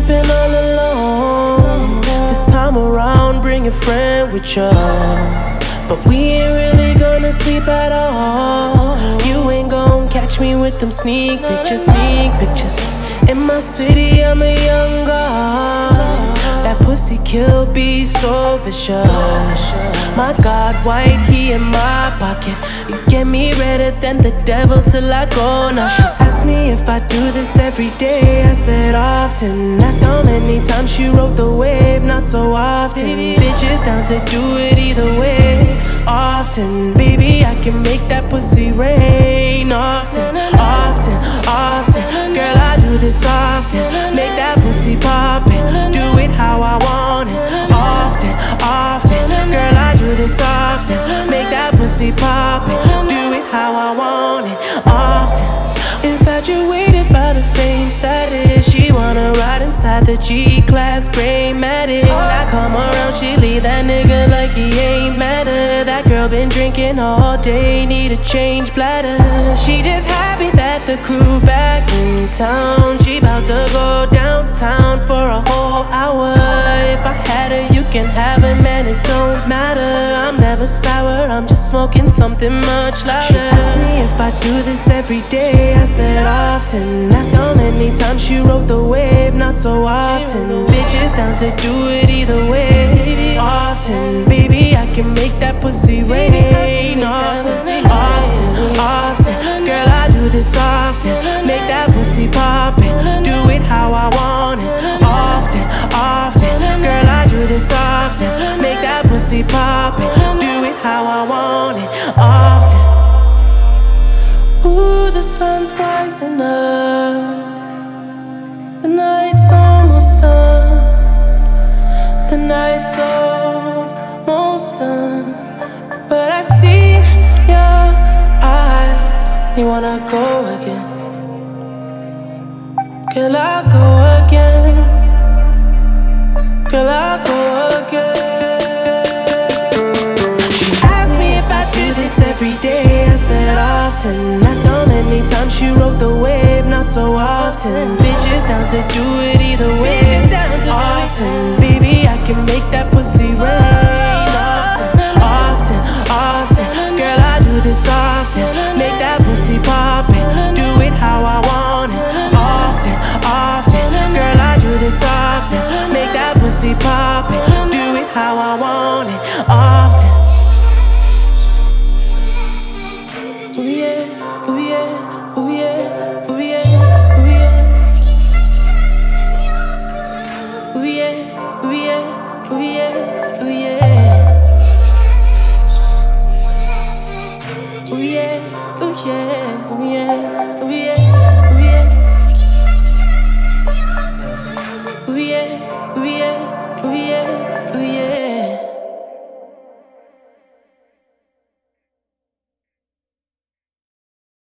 sleeping all alone. This time around, bring a friend with you. But we ain't really gonna sleep at all. You ain't gon' catch me with them sneak pictures. In my city, I'm a young god. That pussy kill be so vicious. My God, white, he in my pocket. You get me redder than the devil till I go. Now she asked me if I do this every day. I said often. Asked how many times she rode the wave. Not so often. Bitches down to do it either way. Often, baby, I can make that pussy rain. Often, girl, I do this often. Make that pussy poppin', do it how I want it. Often, girl, I do this often. Make that pussy poppin', do it how I want it. Often, infatuated by the fame status. She wanna ride inside the G-Class gray Matic. I come around, she leave that nigga like he ain't matter. That girl been drinking all day, need a change bladder. She just happy that the crew back in town. She bout to go downtown for a whole hour. If I had her, you can have her, man, it don't matter. I'm never sour, I'm just smoking something much louder. She asked me if I do this every day. I said often. Asked how many times she rode the wave. Not so often. Bitches down to do it either way. Often, baby, I can make that pussy rain. Often, girl, I do this often. Make that pussy poppin', do it how I want it. Often, girl, I do this often. Make that pussy poppin', do it how I want it. Often. Ooh, the sun's rising up. The night's almost done. The night's almost done. But I see your eyes. You wanna go again? Girl, I'll go again. Girl, I'll go again. She asked me if I do this every day. I said often. Asked how many times she rode the wave. Not so often. Bitches down to do it either way. Often, baby, I can make that pussy